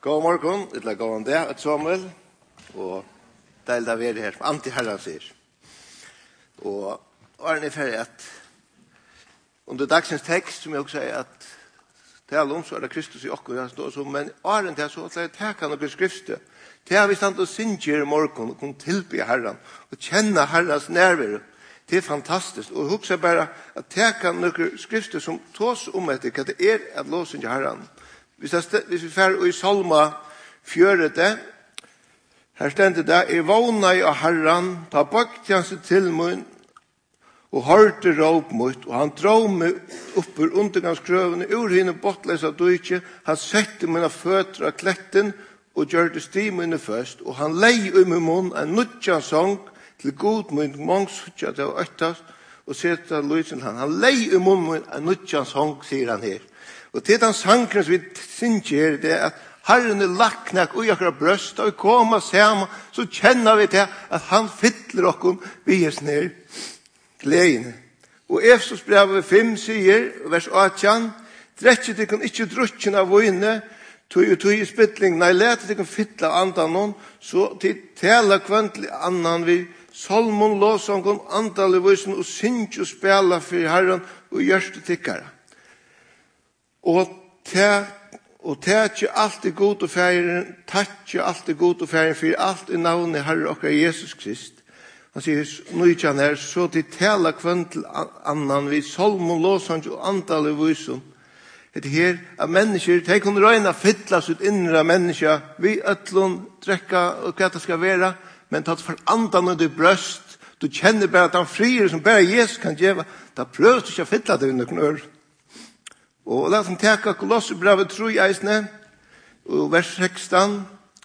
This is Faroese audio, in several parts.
God morgen, eller god dag, et Samuel, og deilig av her som anti-herren sier. Og Arne er ferdig at under dagsens tekst, som jeg også sier at taler om, så er det Kristus i okkur, han står så, men Arne til så at det kan det bli skriftet. Det har vi stand og synger i morgen, og kunne tilby herren, og kjenne herrens nærvær. Det er fantastisk, og husk bare at det kan noen skrifter som tås om etter hva det er at låsynge herren. Hvis vi fer i Salma 4, her stender det, vågna av herran, ta bakt han seg til mun, og hørte råp mot, og han drar meg opp ur undergangskrøvene, ur henne bortløsa døyke, han sette mine føtter av kletten, og gjør det sti mine først, og han lei min munn en nødja sång, til god mun mångsutja til å øttas, og sette lysen han. Han lei munn en nødja sång, sier han her. Og til den sangen som vi synger, det er at Herren er laknak og akkurat brøst, og vi kommer sammen, så kjenner vi til at han fyller oss vi er ned gledene. Og Efesos brev 5 sier, vers 18, «Drekket dere ikke drukken av vøyne, tog i spytling, nei, lete dere fylle andan noen, så til tala kvantlig annan vi, solmon, låsongon, andalig vøysen, og synge og spela for Herren, og gjørste tikkere. Og tætje alt er god og færen, tætje alt er god og færen, for alt er navnet Herre okkar Jesus Krist. Han sier, nøytjan her, så til tala kvønt til annan, vi solmon, låsang og andalig vøysen. Det her at mennesker, de kunne røyna fylla sitt innre menneske, vi øtlån, drekka og hva det skal være, men tatt for andan og det brøst, du kjenner bare at han frier som bare Jesus kan gjøre, da prøver du ikke å fylla det under knør. Og la oss teka Kolossebrevet 3 eisne, og vers 16.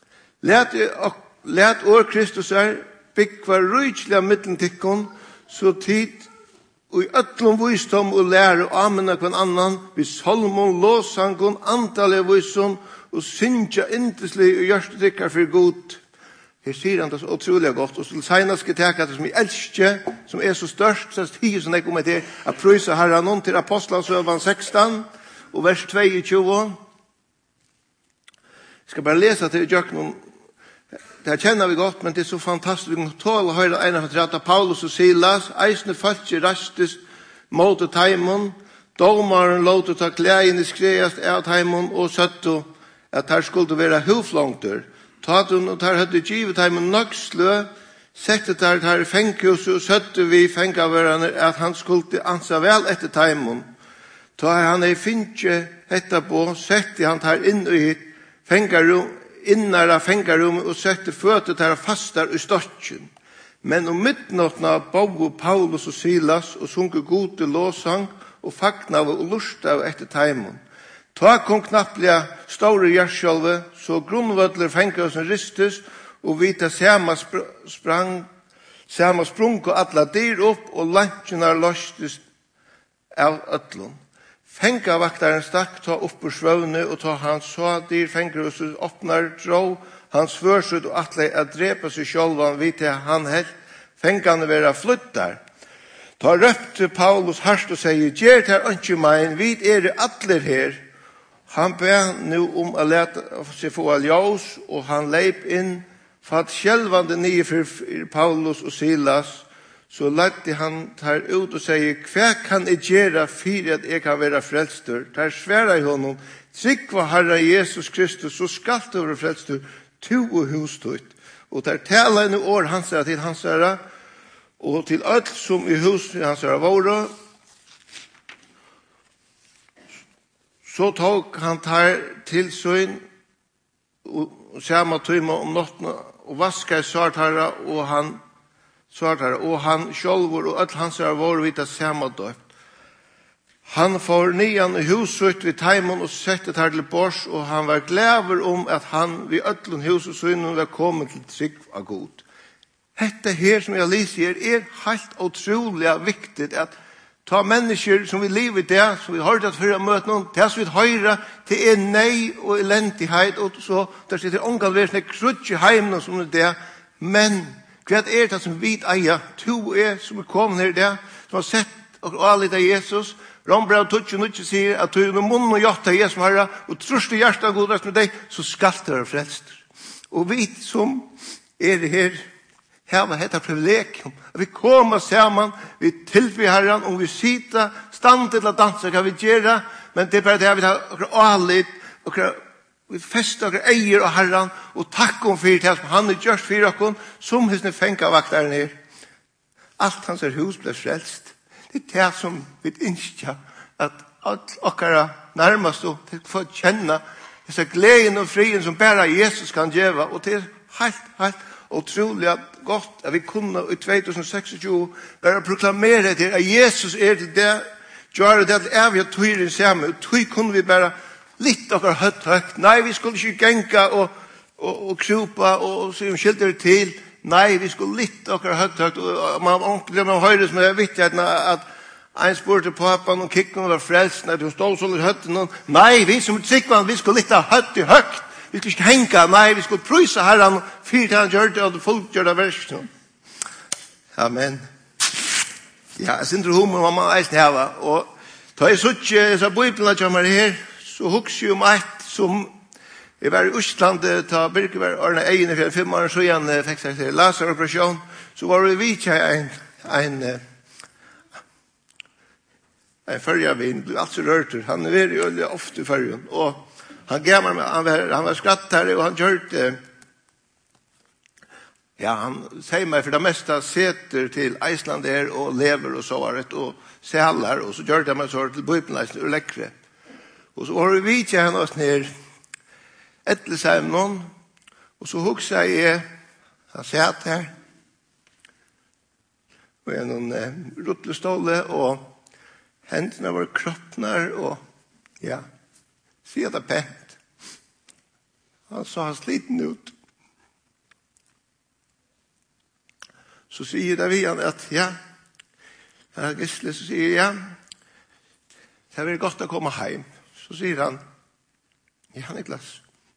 Let år Kristus byggva rujtslig av mittentikkon, så tid og i ötlom visdom og lære og amena kvann annan, vi solmon, låsangon, antallet visdom, og synsja inteslig og gjørstetikkar for god. Her sier han det så utrolig godt, og så senast skal teka det som jeg elsker, som er så størst, så stiger som jeg kommer til å prøyse herren om til Apostlasøvan 16, og vers 22. Jeg skal bare lese til Jøknon. Det kjenner vi godt, men det er så fantastisk. Vi kan tåle å høre en av trette Paulus og Silas, eisne falske rastes mot taimon, domaren låter ta klæene skreast av taimon, og søtto at her skulle være huflongter. Tatun og her hadde givet taimon nøgslø, sette her fenghus, og søtto vi fengavørende at han skulle ansa vel etter taimon. Ta han finnje etterpå, sette han her inn i fengarum, innara fengarummet og sette føtter til fastar i stortjen. Men om midtnåttene bau Paulus og Silas og sunke gode låsang og fagnav og lustav etter taimon. Ta kom knapplega store gjerskjolve, så grunnvødler fengarhusen ristes og vita sama sprung og alla dyr opp og lansjenar løstes av ötlun. Fengavaktaren stakk ta upp ur svøvne og ta hans så dyr fengarhuset åpnar drå hans førsut og atle at drepa seg sjølvan vid til han helt fengane vera flyttar. Ta røpte Paulus harst og sier, «Gjer her ønske mein, vid atler her». Han ber nu om å lete seg få aljås, og han leip inn fatt sjelvande nye for Paulus og Silas, så lette han tar ut og sier, «Hva kan jeg gjøre for at jeg kan være frelstur?» Der sværer jeg honom, «Trygg var Herre Jesus Kristus, så skal du være frelstur, to og hustut.» Og der taler en år hans herre til hans herre, og til alt som i hus hans herre våre. Så tok han tar til søgn, og samme tøyma om nottene, og vaskar svart herre, og han sjølvor og alt hans er vår vita samme døpt. Han får nian i huset vid taimon og settet her til bors, og han var glæver om at han vid ötlun huset sønnen var kommet til trygg av god. Dette her som jeg lyser er helt utrolig viktig at ta mennesker som vi lever i det, som vi har hørt at før møte noen, det som vi hører til er nei og elendighet, og så der sitter ångan ved sånne krutje heimene som det, men hva det som vi eier, to som er kommet her i det, som har sett og alle av Jesus, Rombrev 29 sier at du under munnen og hjertet Jesus herre, og trøst i hjertet godest med deg, så skal du være frelst. Og vi som er her, hava hetta privilegium, at vi kommer sammen, vi tilbyr Herren, og vi sitter, stand til å danse, kan vi gjøre, men det er bare det vi tar akkurat alit, vi fester akkurat eier av Herren, og takk om for det som han har gjort for oss, som henne fengavakteren her. Alt hans hus ble frelst. Det er det som vi ønsker, at akkurat nærmest og få kjenne disse gleden og frien som bare Jesus kan gjøre, og det er helt utrolig godt at vi kunne i 2026 bare proklamere til at Jesus er til det, gjøre det til evig og tøyre sammen, og tøy kunne vi bare litt akkurat høyt. Nei, vi skulle ikke genka og krupa og se om skilter til. Nei, vi skulle litt akkurat høyt, og man høyre som er viktig at en spurte papan og kikken var frelst, når du stod så litt høyt. Nei, vi som tryggvann, vi skulle litt høyt i høyt. Vi skulle ikke henka, nei, vi skulle prøyse Herren, fyrt han gjør det, og folk gjør det verst. Amen. Ja, jeg synes humor må man eisen hava, og da jeg så ikke disse bøyblene kommer her, så hukser jeg om et som jeg var i Østland, da Birke var ordnet egen for 5 år, så igjen fikk seg til laseroperasjon, så var vi vidt en førjavin, ble alt så rørter, han er veldig ofte i førjen, og han gav meg, han var skrattare, og han gjørte, ja, han sier meg for det meste seter til Iceland der, og lever og så var det, og sælar, og så gjørte han meg så til bøypenleisen og lekkere. Og så var vi vidt jeg henne oss ned, etter seg noen, og så hukse jeg, han satt her, og jeg noen rutleståle, og hendene var kroppner, og ja, sier det pent. Han så han sliten ut. Så sier det vi han at, ja, Gisle, så sier ja, det er godt å komme hjem. Så sier han, ja, Niklas,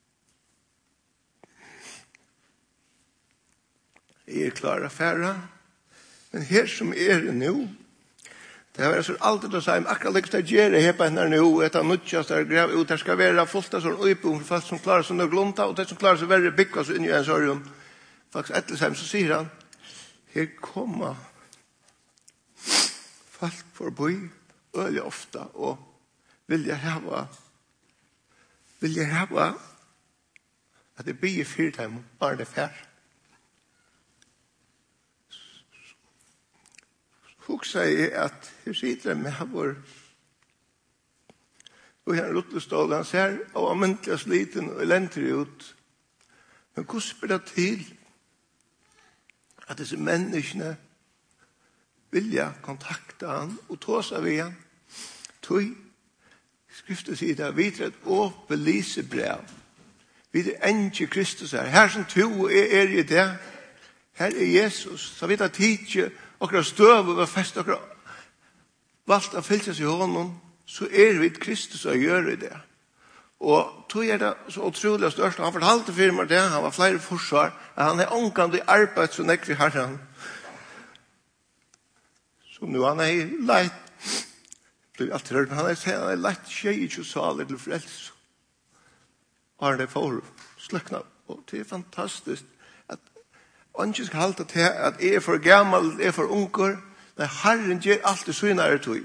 jeg er klar affæra, men her som er nå, det har vært så alltid å si, akkurat ikke det gjør jeg på henne nå, etter nødtjast der grev ut, det skal være fullt av sånn øyebom for folk som klarer seg noe glunta, og de som klarer seg verre bygge oss inn i en sorgen. Faktisk etter seg, så sier han, her kommer folk forbi øyelig ofte, og vil jeg hava at det blir fyrtime, bare det fær. Huk sier at her sitter jeg med vår og her rutlestål, han ser og amentlig sliten og elendig ut. Men hvordan spør det til at disse menneskene vilja kontakta han og ta seg ved han? Tøy, skriftet sier det, vi er et åpent lysebrev. Vi er ikke Kristus her. Her som to er i det, her er Jesus. Så vi tar tid akkurat støv og fest akkurat valgt å fylle seg i hånden, så er vi Kristus å gjøre det. Og tog er det så utrolig størst. Han fortalte firmaet det, han var flere forsvar, at han er omkant i arbeid så nekk vi har han. Så nå han er leit, det er alltid hørt, men han er leit tjej i saler til frelse. Og han er for sløkna, og det er fantastisk. Og ikke skal halte til at jeg er for gammel, jeg er for unger, men Herren gjør alltid synere tog.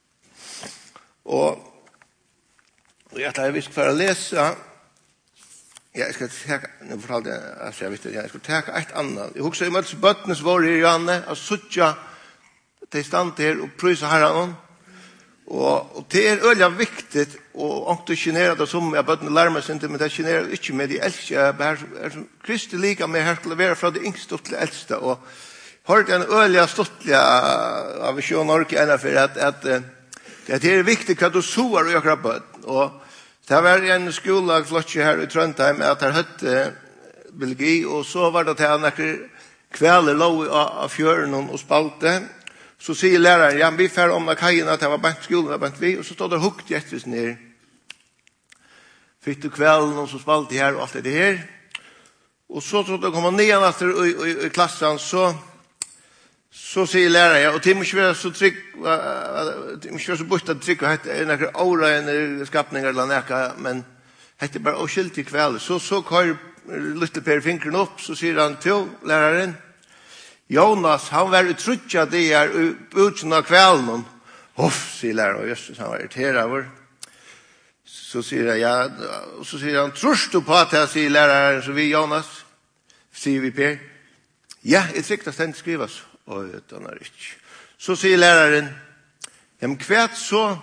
Og jeg tar vi skal få lese, jeg skal teka, nå fortalte jeg skal teka et annet. Jeg husker om at bøttene var i Janne, og suttja til stand her og prøyse Herren. Og det er øyelig viktig og ikke generere det som jeg bøttene lærer meg sin til, men det generer ikke med de eldste. Kristi liker med her skulle være fra det yngste til det eldste. Og hørte en øyelig stortlig av Sjøen Norge ennå for at det er viktig hva du sover og gjør bøtten. Og det var en skolelag flott her i Trondheim at her høtte Belgi, og så var det til han kvelder lå av fjøren og spalte. Så sier læreren, ja, vi fer om kajen at det var bant skolen, var bant vi, og så stod det hukt hjertvis ned. Fikk du kvelden, og så spalte de her, og alt det her. Og så da kom han ned etter i klassen, så så säger lärare, ja, och det måste vara så trygg, det måste vara så bort att trygg, och det är några åra skapningar eller näka, men det är bara oskilt i kväll. Så kör lite Per fingren upp, så säger han till läraren, Jonas, han var utrutja det är utsen av kvällen. Säger läraren, Jesus, han var irriterad. Så säger jag, så säger han, tror du på att jag säger läraren, så vi Jonas, säger vi Per. Ja, det är tryckt att det inte skrivas. Utan är inte. Så säger läraren, ja, men kvärt så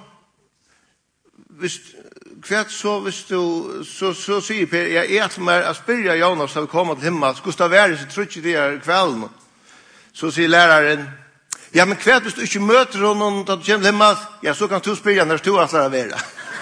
säger Per, jag är som är att spyrja Jonas att komma till himmel, skulle det vara så tror jag det är kvällen. Så säger läraren, ja, men kvärt hvis du inte möter honom att du kommer till himmel, ja, så kan du spyrja när du att lära vara.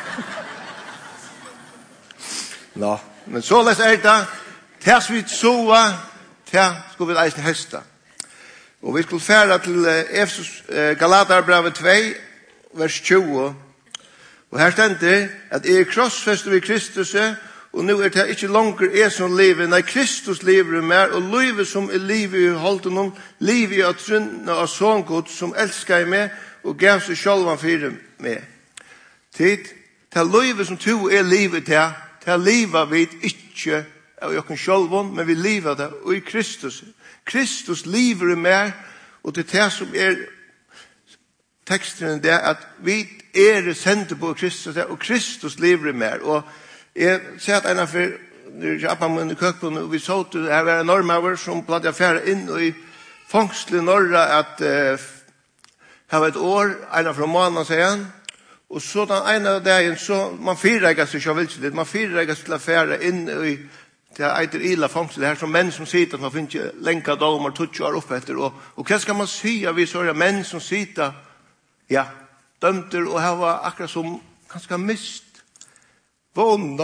Nå, men så läs är det, tills vi såa, till skulle vi eisne hesta. Og vi skulle fære til Efesos Galatarbrevet 2, vers 20. Og her stender at krossfester vi Kristus, og nå det ikke langer som lever, nei Kristus lever mer, og livet som livet i holden om, livet av trunne av sångod som elsker meg, og gav seg sjølvan for meg. Tid, til livet som to livet til livet vi ikke av jokken sjølvan, men vi lever det og i Kristus. Kristus lever mer, og det er det som teksten det at vi sendt på Kristus, og Kristus lever mer. Og jeg ser at en av Japan i køkken, og vi så til det her normaver som platt jeg færre inn og i fangsel i Norra at her var et år, en av måneden sier han, og så den ene av dagen, så man fyrregger seg så vildt litt, man fyrregger seg til å færre inn i det eiter illa fangsel, det her som menn som sitter, at man finner ikke lenka damer, 20 år opp etter, og hva skal man si av vi sånne menn som sitter, ja, dømter, og her var akkurat som ganske mist, vånda.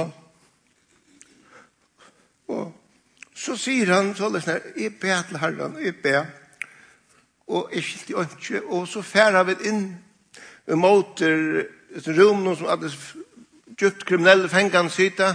Og så sier han, så løsner, jeg ber til Herren, jeg ber, og jeg skilte jo ikke, og så færer vi inn mot et rom, som hadde djupt kriminelle fengene sitter,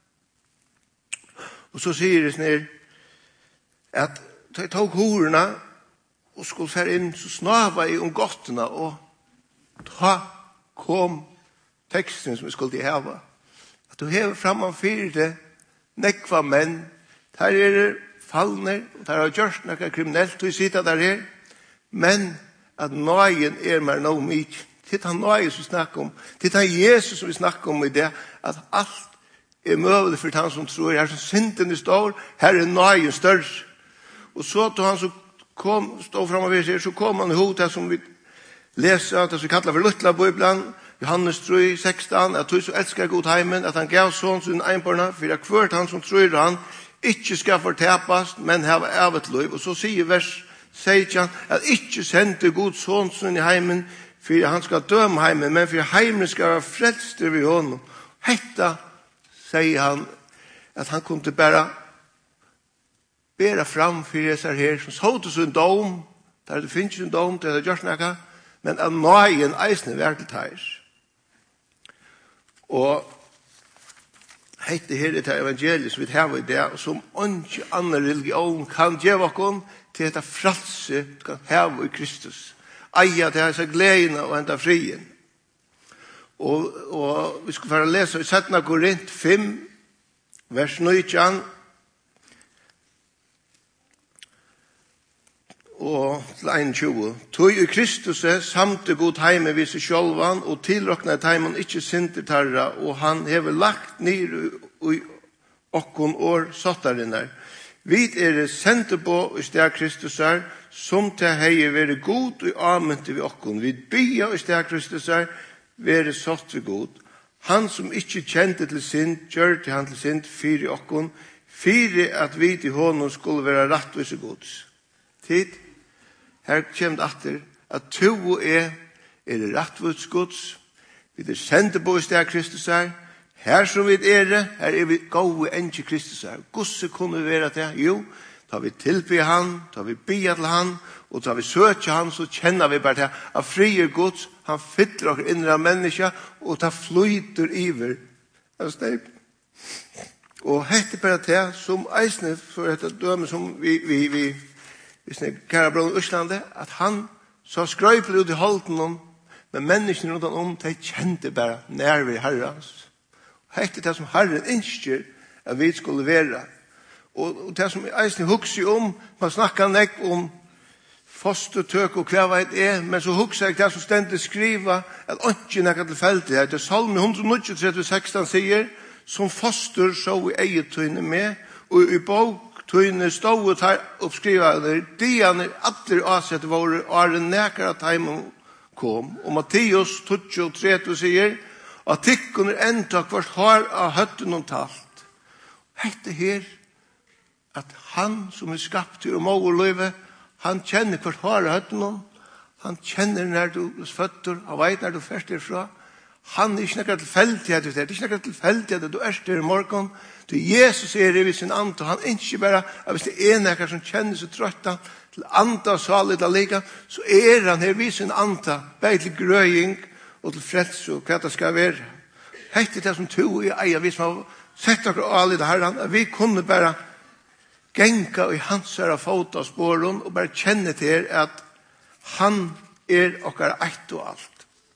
og så sier det sånn at jeg tok horene og skulle fære inn, så snava jeg om godtene, og da kom teksten som jeg skulle hava. At du hever framfor det, nekva menn, der fallner, og der har gjort noe kriminelt, og jeg sitter der her, men at nøyen mer noe mye. Det er nøye som vi snakker om. Det er Jesus som vi snakker om i det, at alt mulig for han som tror, her som synden står, her nøyen større. Og så til han som stod frem og viser, så kom han ihåg det som vi leser, det som vi kallar for Luttla Bibelen, Johannes 3, 16, at du så elsker god heimen, at han gav sånn sin einbarna, for at hvert han som tror han, ikke skal fortepast, men have evet liv. Og så sier vers 16, at ikke sendte god sånn sin i heimen, for han skal døme heimen, men for heimen skal være frelst ved honom. Hetta sier han, at han kunne bare bære fram for disse her, som så til sin dom, der det finnes en dom, det er gjort noe, men at nøyen eisne vært til teis. Og hette her er det evangeliet som vi har i det, som ikke annen religion kan gjøre oss til dette frelse kan have i Kristus. Eia til disse gledene og enda frien. Og vi skal bare lese i 17. Korint 5, vers 19, og til 21. Tog i Kristus samte god heime vid seg sjølvan, og tilrokna heimen ikke sinter tarra, og han hever lagt ned i okkon år sottarinnar. Vi sendte på i sted Kristus som til hei være god og amynte vi okkon. Vi bya i sted Kristus være satt ved god. Han som ikke kjente til synd, gjør til han til synd, fyre okkon, fyre at vi til honom skulle være rattvise gods. Tid, her kommer det at to er rattvise gods. Vi sendte på i sted Kristus her som vi her vi gode enn til Kristus Gosse kunne vi være til? Jo, tar vi tilbe han, tar vi bia til han, og tar vi søker han, så kjenner vi bare til at frie gods, han fyller oss innre mennesker, og tar flyter iver. Og hette bare til, som eisne, for dette døme som vi hvis ni kære bror i Øslande, at han så skrøypelig ut i holden men menneskene rundt om, de kjente bare nærvær Herrens. Hette det som Herren ønsker at vi skulle være. Og det som eisen hukser om, man snakker nek om fostertøk og hva vet men så hukser jeg det som stendig skriva at ikke nekka tilfeldighet. Det er Salme 139, sier, som foster så i eget tøyne med, og i bok tøyne stod og tar oppskriva der, diane atler avsett våre, og er en nekere teimen kom. Og Matteus 23 sier, at tikkene enda hvert har av høtten og talt. Hette her, at han som er skapt til å må og løyve, han kjenner hvert har av høtten og, han kjenner når du er føtter, han vet når du først er fra. Han er ikke noe tilfeldighet, det er ikke noe tilfeldighet at du er der i morgen. Til Jesus er det ved sin ande, han er ikke bare, at hvis det er noen som kjenner seg trøtta, til ande og salig til like, så er han her ved sin ande, bare til grøying og til frelse og hva det skal være. Hette det som to i eier, hvis man setter dere alle i det her, at vi kunne bare genka i hans her fot av spåren og bare kjenne til at han er okkar eitt og alt.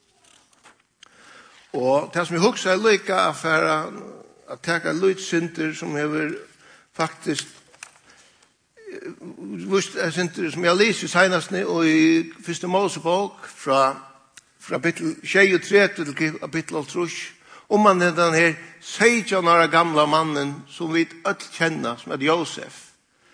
Og det som jeg husker er lykke at teka lydsynder som hever faktisk synder som jeg lyser senest og i første Mosebok fra kapittel 23 til kapittel 3 om man er den her 16 år gamla mannen som vi ødel kjenner som er Josef.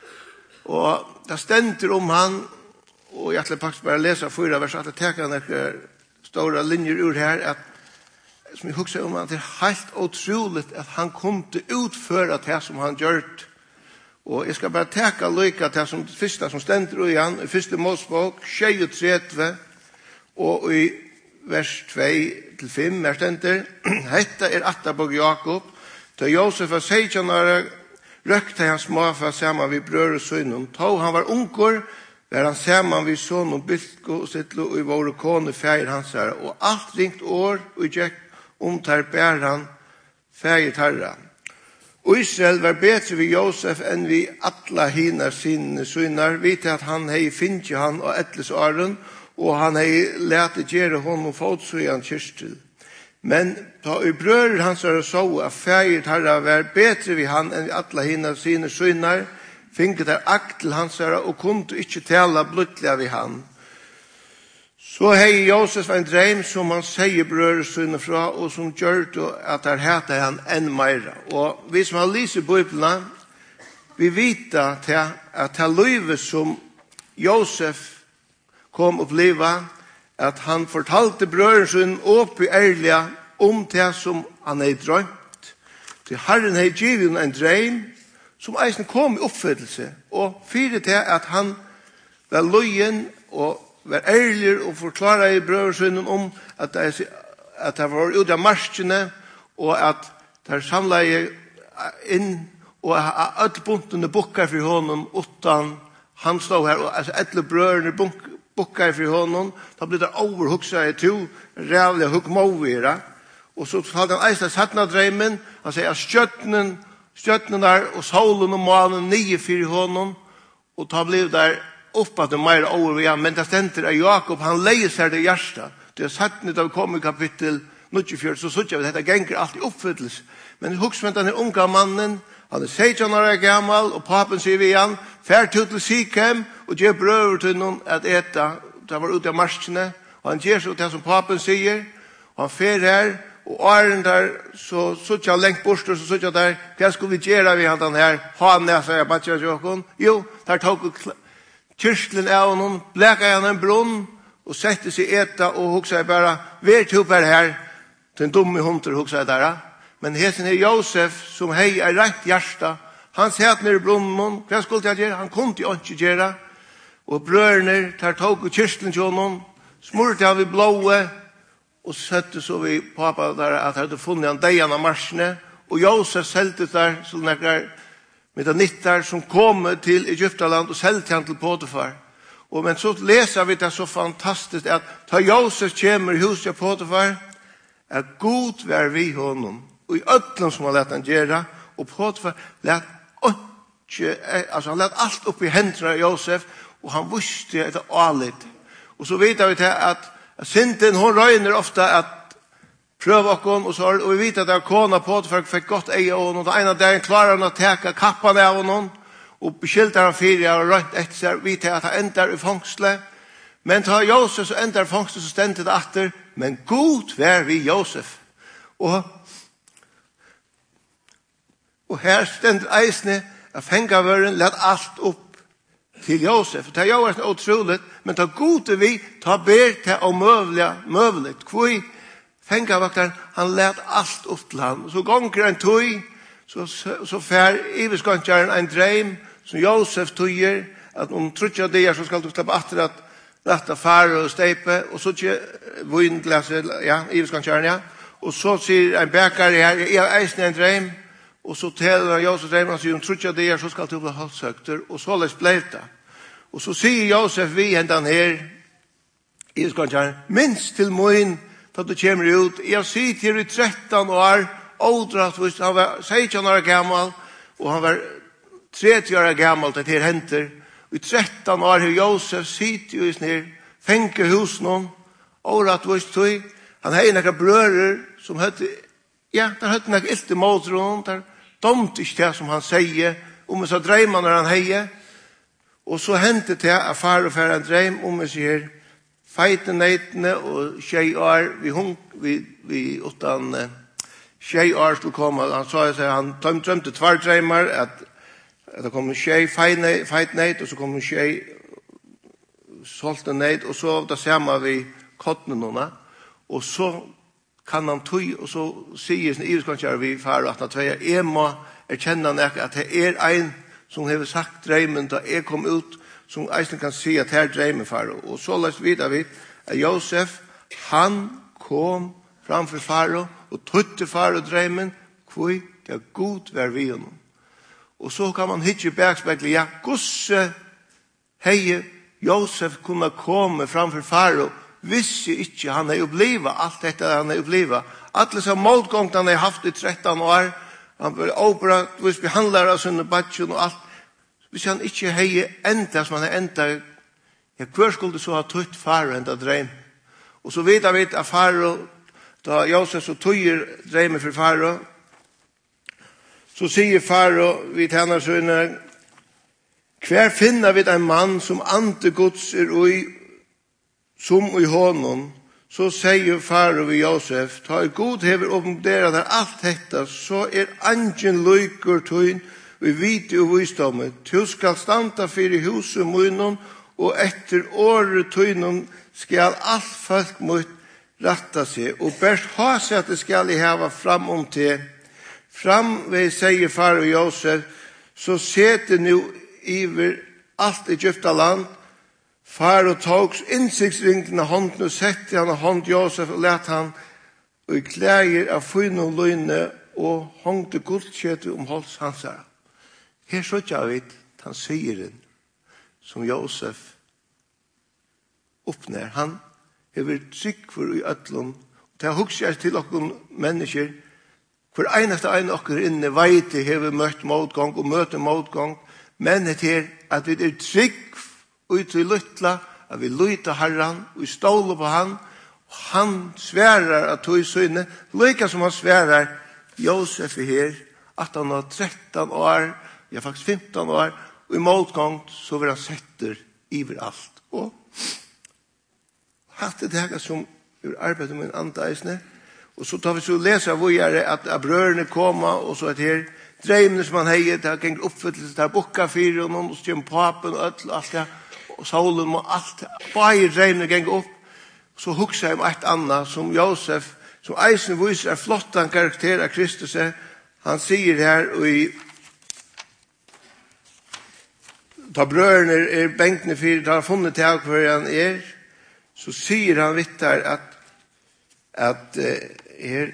Og det stender om han og jeg skal faktisk bare lese 4 vers at jeg teker noen store linjer ur her at som jeg husker om at det er helt utroligt at han kom til utføre det som han gjort. Og jeg skal bare teka lykke til som det første som stender i han, i første Mosebok, 23, og i vers 2-5, her stender, hetta er Attabok Jakob, da Josef var 16 år, røkte han småfa sammen vi brød og sønnen. Da han var unger, var han sammen vi sønnen og Bilko og Sittlo og i våre kone feir hans her. Og alt ringt år og gikk tar bæran feir tarra. Og Israel var bedre ved Josef enn vi alla hina sine sønner, vite at han hei finnet han og etles åren, og han hei lete gjøre honom fotsøyan kyrstil. Men da i brører hans var så at feir tarra var bedre ved han enn vi alla hina sine sønner, finket der akt til hans her og kunne ikke tala blodlega ved han. Så hei Josef en dreim som han sier brører sønne fra, og som gjør at han heter han enn meira. Og vi som har lyst i Bibelen, vi vet at det livet som Josef kom oppleva, at han fortalte brører sønne opp i ærlige om det som han hei drømt. Til Herren hei givet en dreim, som eisen kom i oppfyllelse, og fyrir til at han var løyen og var ærlig og forklare i brødresønnen om at det var ut av marskene og at det samlet inn og at alle buntene bukker for honom utan han stod her og altså alle brødrene bukker for honom da ble det overhugset i to rævlige hukmovere og så hadde han eisen satt av dreimen han sier at stjøttene der og solen og månen nye for honom og da ble det upp att det mer over igen men det stender av Jakob han leier seg det hjärsta det er satt når vi kommer i kapittel 94 så sånn at dette genger alltid oppfyllelse men husk med den unga mannen han er 16 år gammal og papen sier vi igjen fær til Sikhem og gjør brøver til noen at eta det var ute av marskene og han gjør så det som papen sier og han fer her og åren der så sånn at lengt bort så sånn at der hva skulle vi gjøre vi han her ha nesa jeg bare kjøkken jo der tok kyrstlen av honom, blekka han en brunn, og sette seg eta, og hugsa bare, vær to per her, til en dumme hunter, hugsa der. Men hesen er Josef, som hei er rett hjärsta, han sett nere i brunnen, hva skulle jeg gjøre? Han kunne ikke gjøre, og brødrene tar tog kyrstlen til honom, smurte han vid blåe, og sette så vi pappa der, at han hadde funnet han deian av marsjene, og Josef selte der, så nekker med de nittar som kom til Egyptaland og selte han til Potifar. Og men så leser vi det så fantastisk at da Josef kommer i huset av Potifar, at god vær vi honom, og i ødlen som han lett han gjøre, og Potifar lett alltså han lät allt upp i händerna av Josef och han visste ett alit. Och så vet vi till att synden hon röjner ofta att pröva och vi vet att det är kona på för att fick gott eje och någon ena dagen klarar han att täcka kappan av honom och beskyltar han fyra och rönt efter sig. Vi vet att han ändrar i fångsle. Men tar Josef så ändrar fångsle så ständigt det efter. Men god vär vi Josef. Och här ständer eisne att fängavören lät allt upp till Josef. Det är ju otroligt, men ta god vi ta ber till omövligt. Kvui fängavaktaren, han lät allt upp till han. Så gånger en tog, så fär iveskantjaren en dröm som Josef togger, att om trutja det så ska du släppa efter att rätta far och steipe, och så vinglaset, ja, iveskantjaren, ja. Och så säger en bäkare här, jag har eisen en dröm, och så täller Josef drömmen och säger, om trutja det så ska du bli halvsökter, och så läs blev det. Och så säger Josef vi ändan här, iveskantjaren, minst till min, då du kommer ut, jag sitter i 13 år, åldrat, han var 16 år gammal, och han var 30 år gammal, det här händer. I 13 år har Josef sitter ju i sån fängehus någon, åldrat, han har några bröder som hette, ja, där hette några ilt i måltron, där domt inte det som han säger, om så drömmar när han hejer. Och så hände det att far och far en dröm om mig säger feitenetene og tjejar vi utan tjejar skulle komma. Han sa att han drömte två drömmar att det kommer tjej feitnet och så kommer tjej soltenet och så det samma vi kottnarna och så kan han tog och så säger sin iveskantjär vi far att han tvär Emma erkänna att det är en som har sagt drömmen då jag kom ut som eisen kan se att här drömmen far och så läst vidare vi att Josef han kom framför faro och tutte faro drömmen kvui det är god vär vi honom. Och så kan man hitta backspegla ja gosse hej Josef kunna komma framför faro visste inte han har uppleva allt detta han har uppleva alla så motgångar han har haft i 13 år han var opera vis behandlar oss under batchen och allt hvis han ikke hei enda som han er enda ja, hver skulle så ha tøtt faro enda drøm og så vet vi at faro da Josef så tøyer drømmen for faro så sier faro vi tenner sønne hver finner vi en mann som ante gods ui som i honom så sier faro vi Josef ta god hever åpenbæra der alt dette så angen lykker tøyen vi vite og visdomme, du skal standa fyrir huset munnen, og etter året tøynen skal alt folk mot ratta seg, og bært ha seg at det skal jeg hava fram om til. Fram ved sier far og Josef, så sete nu iver alt Egypta land, far og togs innsiktsringene hånden, og sette han av hånd Josef, og let han og klæger av fyn og løyne, og hångte guldkjøtet om hals hans her. Her så ikke jeg vet, han sier den, som Josef oppnær. Han har trygg for i ødlom. Det har hukset til dere mennesker. For eneste en av dere inne vet det har møtt motgang og møter motgang. Men det er at vi er trygg ut til lytla, at vi lytter Herren, vi stoler på han, og han sværer at tog sønne, like som han sværer Josef er her, at han har 13 år, ja, faktisk 15 år, og i motgang så vil han setter iver alt. Og hatt det her som vi arbeider med en andeisne, og så tar vi så leser hvor at brødrene kommer, og så at her drømmene som han heier, det har gengt oppfyllelse, det har bukket fire, og noen stjøm papen og alt det, og solen og alt, bare drømmene gengt opp, så hukser jeg om et annet, som Josef, som eisen viser en flott karakter av Kristus, han sier her, og i da brødrene er benkene for, da han funnet til hvor han så sier han vidt her at her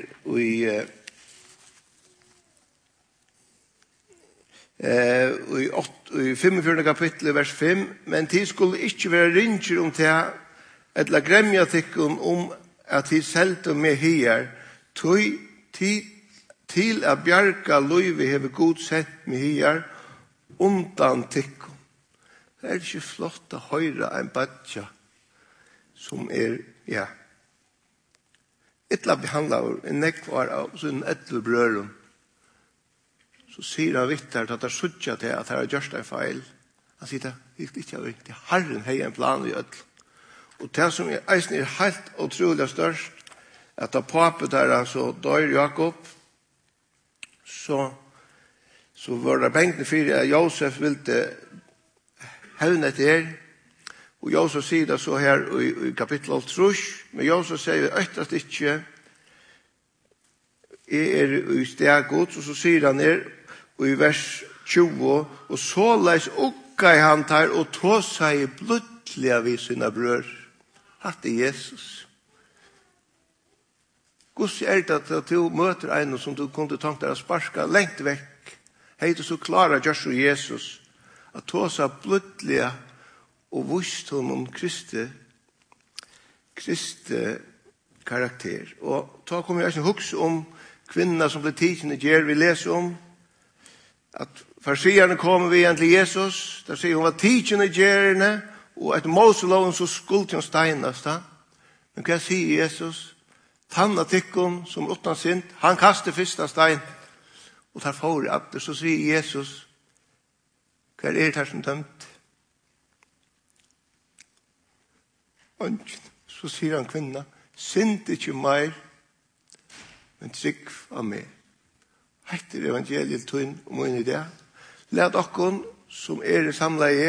i 45. kapittel vers 5 men de skulle ikke være ringer om til eller gremja tikkun at de selte med her til at bjarga løyve hever god sett med her undan tikkum. Det er ikke flott å høre en badja som ja, etla behandler en nekvar av sin etle brøren. Så sier han vittar at det er suttja til at det er gjørst en feil. Han sier det, ikke av det, Herren har en plan i ødel. Og det som eisen helt utrolig størst, at da papet der altså dør Jakob, så var det bengt for at Josef ville hevne til. Og Josef sier det så her i kapittel 3, men Josef sier øktast ikke, i steg gods, og så sier han her, og i vers 20, og så leis ukka i han tar, og tå seg blodlige vid sina brør. Hatt er Jesus. Hvordan det at du møter en som du kunne tenkt deg å sparska lengt vekk? Hei du så klara Jesu Jesus, at tå seg blodlige og vist honom Kristi karakter. Og ta kommer jeg ikke huske om kvinna som ble tidsen i gjer, vi leser om at farsierne kommer vi igjen til Jesus, der sier hun var tidsen i gjerne, og etter Moseloven så skulle hun steinas da. Men hva sier Jesus? Tanna tikkun som utan sint, han kaster fyrsta stein, og tar for at det, så sier Jesus, hva det her som dømt? Så sier han kvinna, sint ikke mer, men trygg av meg. Heiter evangeliet tøyn og må inn i det. Lad okkon som samla i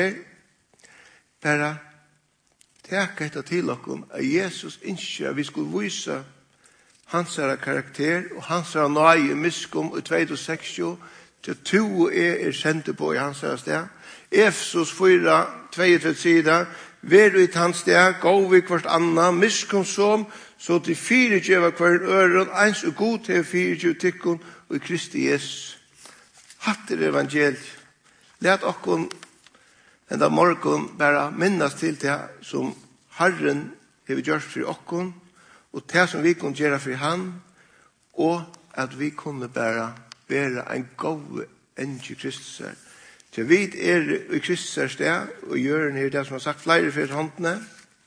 bare teka etter til okkon at Jesus innskjer at vi skulle vise hans karakter og hans nøye miskom i 2060 til to sendte på i hans sted. Efesos 4, 22 sider, ver ut hans sted, gå vi hvert anna, miskom som, så til 4 djeva hver øren, eins og god til 4 djeva tikkun, og i Kristi Jesus. Hatt evangeliet. Læt okkon enda morgon bare minnes til det som Herren har gjort for okkon, og det som vi kunne gjøre for han, og at vi kunne bare være en god enge Kristus her. Til vi i Kristus her sted, og gjør det som har sagt flere for håndene,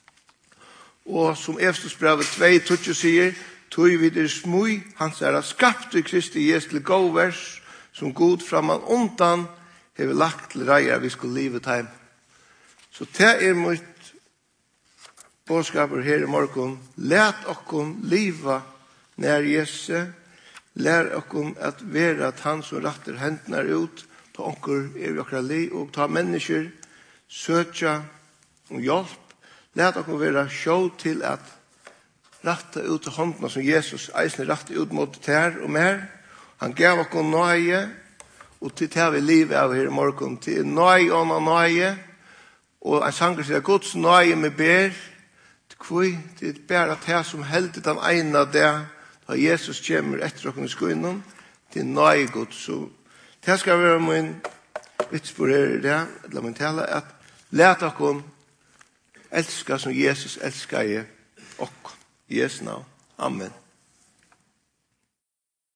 og som Efesos brevet 2:20 sier, tog vi smui, hans skapt i Kristi Jesu til gåvers, som god framan undan, har lagt til reier vi skulle livet heim. Så det mitt bådskaper her i morgen. Læt okkon liva nær Jesu. Lær okkon at være at han som retter hendene ut, ta onker i okra liv, og ta mennesker, søtja og hjelp. Lät oss vara sjå til at ratta ut til håndene som Jesus eisne ratta ut mot ter og mer. Han gav oss nøye, og til det vi livet av her i morgen, til nøye og nøye, og en sanger sier Guds nøye med ber, til bare det som heldig den ene der, da Jesus kommer etter oss i skolen, til nøye Guds. Så det skal være min vitsbord her i det, la meg tale, at lät oss elska som Jesus elskar i Jesu navn. Amen.